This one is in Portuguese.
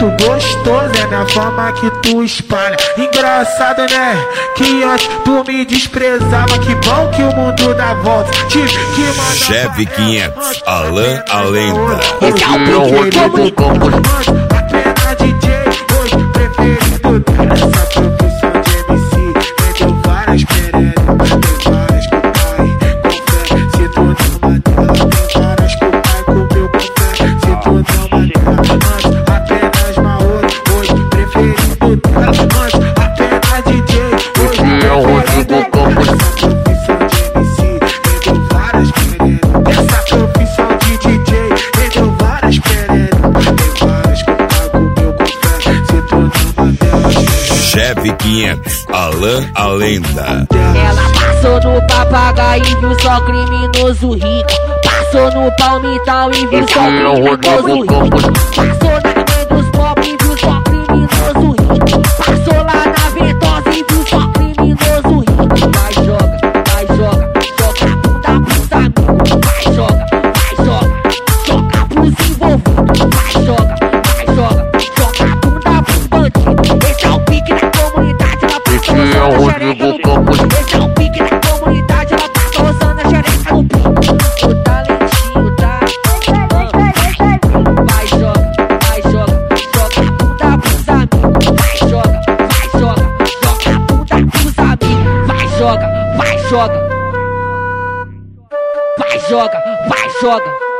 muito gostoso, é minha forma que tu espalha. Engraçado, né? Que antes tu me desprezava. Que bom que o mundo dá volta. Tive que mandar Chevy 500, Alan a lenda. Esse é o preferido do apenas DJ, hoje preferido. Essa profissão de MC rendeu várias peretas. Tem várias com pai, com fé. Se tu não bater, tem várias com pai, com meu com fé. Se tu não bater, apenas Mauro, hoje preferido. Apenas DJ, hoje preferido. Essa profissão de MC rendeu várias peretas. Essa profissão de DJ rendeu várias peretas. Tem várias com pai, com meu com fé. Se tu não bater, Chevy 500, Alan a lenda. Ela passou no papagaio e viu só criminoso rico. Passou no palmital e viu só criminoso rico. Passou na mãe dos pobres e viu só criminoso rico. Passou lá na Ventosa e viu só criminoso rico. Vai joga, joga a bunda pros amigos. Vai joga pros envolvidos. Vai joga a bunda pros bandidos. Esse é o pique da comunidade, ela passa roçando a xereca no pico. Esse é o pique da comunidade, ela passa roçando a xereca no pico. O talentinho tá. Vai joga a bunda pros amigos. Vai joga a bunda pros amigos. Vai joga.